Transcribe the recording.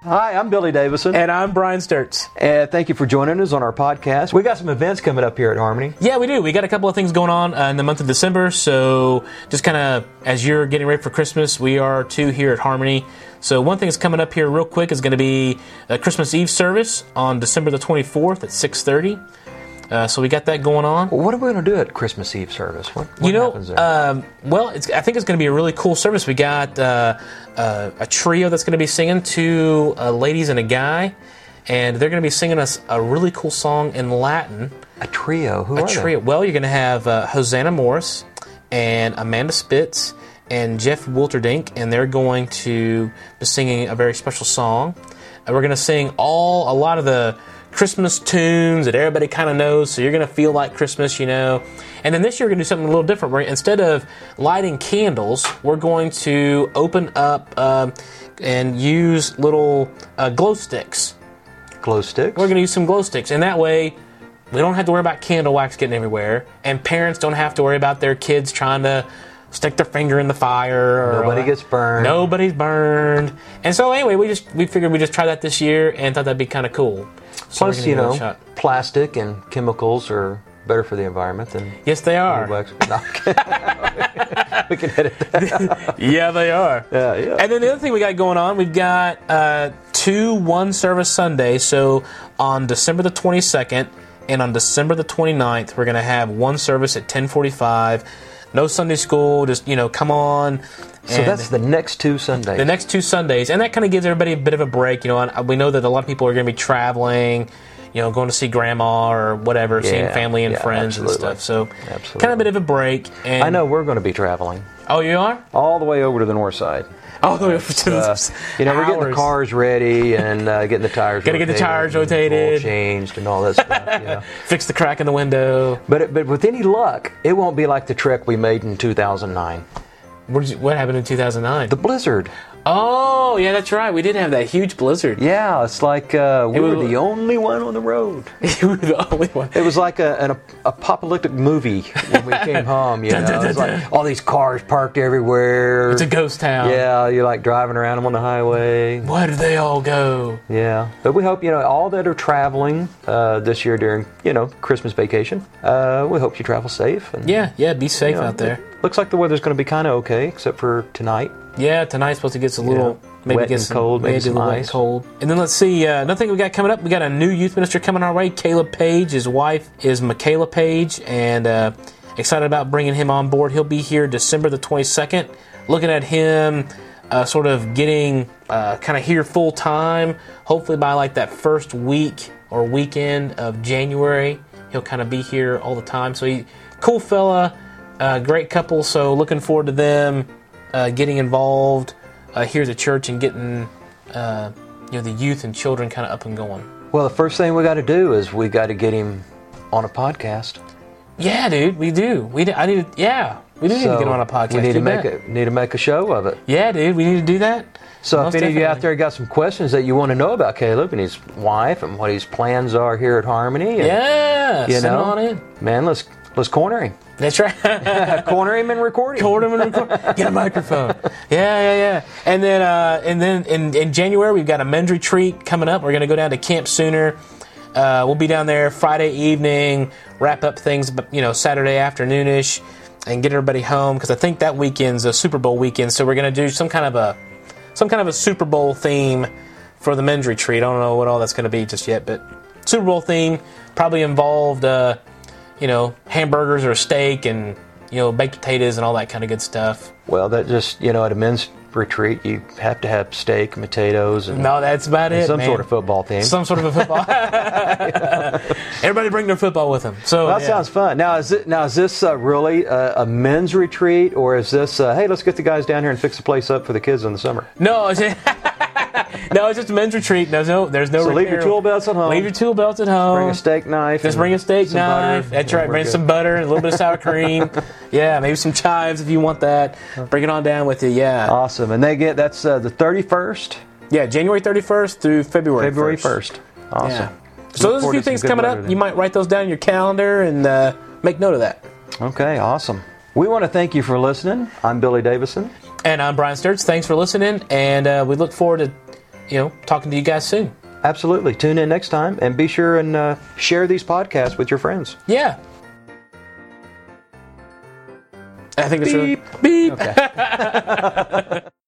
Hi, I'm Billy Davison. And I'm Brian Sturts. And thank you for joining us on our podcast. We got some events coming up here at Harmony. Yeah, we do. We got a couple of things going on in the month of December. So just kind of as you're getting ready for Christmas, we are too here at Harmony. So one thing that's coming up here real quick is going to be a Christmas Eve service on December the 24th at 6:30. So we got that going on. Well, what are we going to do at Christmas Eve service? What happens there? I think it's going to be a really cool service. We got a trio that's going to be singing, two ladies and a guy, and they're going to be singing us a really cool song in Latin. A trio? Who are they? Well, you're going to have Hosanna Morris and Amanda Spitz and Jeff Wilterdink, and they're going to be singing a very special song. And we're going to sing a lot of the Christmas tunes that everybody kind of knows, so you're going to feel like Christmas, you know. And then this year we're going to do something a little different. Instead of lighting candles, we're going to open up and use little glow sticks. Glow sticks? We're going to use some glow sticks, and that way we don't have to worry about candle wax getting everywhere, and parents don't have to worry about their kids trying to stick their finger in the fire. Nobody gets burned. Nobody's burned. And so anyway, we figured we'd just try that this year and thought that'd be kind of cool. So plus, plastic and chemicals are better for the environment than... Yes, they are. No, we can edit that. Yeah, they are. Yeah. And then the other thing we got going on, we've got 2 one-service Sundays. So on December the 22nd and on December the 29th, we're going to have one service at 10:45. No Sunday school, just, come on. So that's the next 2 Sundays. The next 2 Sundays. And that kind of gives everybody a bit of a break. We know that a lot of people are going to be traveling, going to see grandma or whatever, seeing family and friends absolutely. And stuff. So kind of a bit of a break. And I know we're going to be traveling. Oh, you are? All the way over to the north side. All the way over to the we're getting the cars ready and getting the tires rotated. Got to get the tires rotated. Oil changed and all that stuff. Fix the crack in the window. But with any luck, it won't be like the trek we made in 2009. What happened in 2009? The blizzard. Oh, yeah, that's right. We did have that huge blizzard. Yeah, it's like we were the only one on the road. You were the only one. It was like an apocalyptic movie when we came home. It was like all these cars parked everywhere. It's a ghost town. Yeah, you're like driving around them on the highway. Where did they all go? Yeah, but we hope all that are traveling this year during Christmas vacation. We hope you travel safe. And, be safe out there. Looks like the weather's going to be kind of okay, except for tonight. Yeah, tonight's supposed to get a little wet and cold, maybe some ice. Cold. And then let's see, another thing we got coming up, we got a new youth minister coming our way, Caleb Page. His wife is Michaela Page, and excited about bringing him on board. He'll be here December the 22nd. Looking at him sort of getting kind of here full time. Hopefully by like that first week or weekend of January, he'll kind of be here all the time. So cool fella, great couple. So looking forward to them getting involved here at the church and getting the youth and children kind of up and going. Well, the first thing we got to do is we got to get him on a podcast. Yeah, dude, we do. We do need to get him on a podcast. We need to make a show of it. Yeah, dude, we need to do that. So most if any of you out there got some questions that you want to know about Caleb and his wife and what his plans are here at Harmony, and, send on in. Man, let's corner him. That's right. Corner him and record him. Corner him and record. Get a microphone. Yeah. And then in January we've got a men's retreat coming up. We're going to go down to Camp Sooner. We'll be down there Friday evening, wrap up things, Saturday afternoonish, and get everybody home because I think that weekend's a Super Bowl weekend. So we're going to do some kind of a Super Bowl theme for the men's retreat. I don't know what all that's going to be just yet, but Super Bowl theme probably involved. Hamburgers or a steak and, baked potatoes and all that kind of good stuff. Well, that just, at a men's retreat, you have to have steak and potatoes. And, no, that's about it, some sort of football theme. Some sort of a football. Everybody bring their football with them. So that sounds fun. Now, is this really a men's retreat, or is this, hey, let's get the guys down here and fix the place up for the kids in the summer? No, it's just a men's retreat. There's no. So leave your tool belts at home. Leave your tool belts at home. Bring a steak knife. Just bring a steak knife. That's right. Bring some butter and a little bit of sour cream. Yeah, maybe some chives if you want that. Bring it on down with you. Yeah. Awesome. And that's the 31st. Yeah, January 31st through February 1st. Awesome. Yeah. So there's a few things coming up. You might write those down in your calendar and make note of that. Okay, awesome. We want to thank you for listening. I'm Billy Davison. And I'm Brian Sturts. Thanks for listening, and we look forward to talking to you guys soon. Absolutely. Tune in next time, and be sure and share these podcasts with your friends. Yeah. I think that's Beep. Beep. Okay.